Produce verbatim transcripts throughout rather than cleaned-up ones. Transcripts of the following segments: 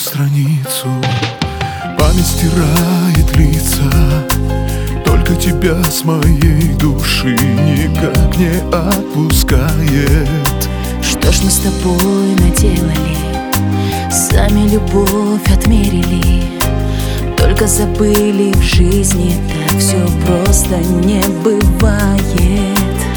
страницу, память стирает лица. Только тебя с моей души никак не отпускает. Что ж мы с тобой наделали? Сами любовь отмерили, только забыли, в жизни так все просто не бывает.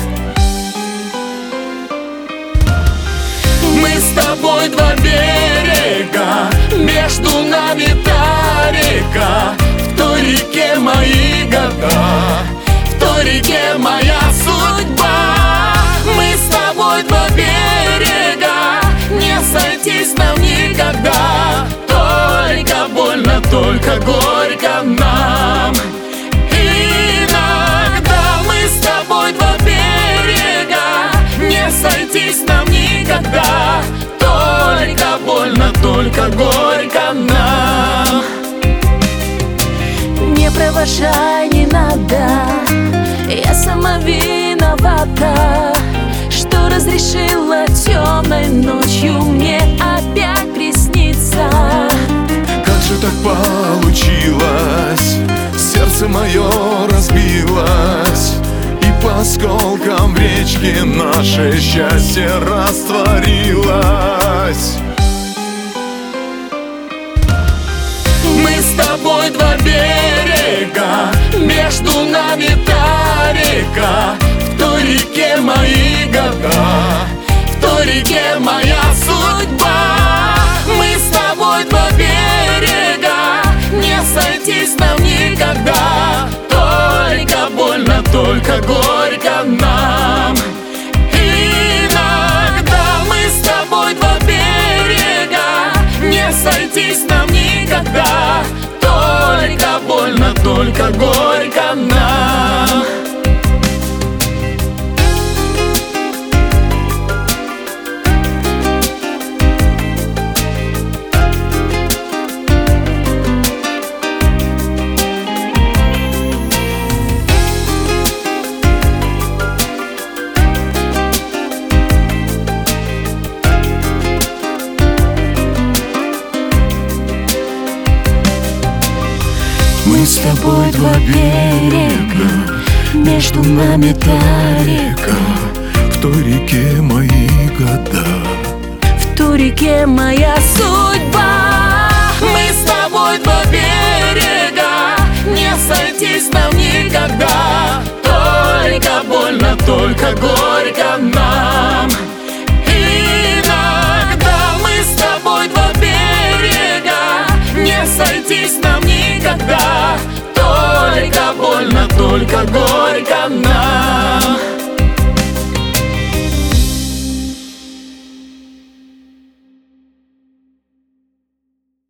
Мы с тобой два берега, между нами та река. В той реке мои года, в той реке моя судьба. Мы с тобой два берега, не сойтись нам никогда. Только больно, только горько нам. Иногда мы с тобой два берега, не сойтись нам никогда. Только больно, только горько нам. Не провожай, не надо, я сама виновата, что разрешила темной ночью мне опять присниться. Как же так получилось? Сердце мое разбилось, и по осколкам в речке наше счастье растворилось. Мы с тобой два берега, между нами та река. В той реке мои года, в той реке моя судьба. Мы с тобой два берега, не сойтись нам никогда. Только больно, только горько нам. Иногда мы с тобой два берега, не сойтись нам никогда. Только больно, только горько нам. Мы с тобой два берега, между нами та река. В той реке мои года, В той реке моя судьба. Мы с тобой два берега, не сойтись нам никогда. Только больно, только горько нам. Иногда мы с тобой два берега, не сойтись нам никогда. Только больно, только горько нам.